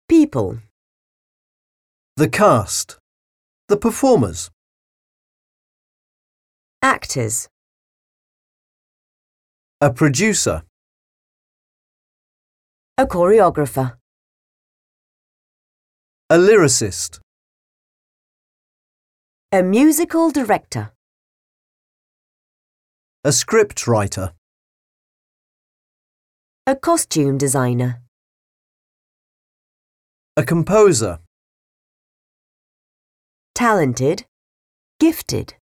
People. The cast. The performers. Actors. A producer. A choreographer. A lyricist. A musical director. A script writer. A costume designer. A composer. Talented. Gifted.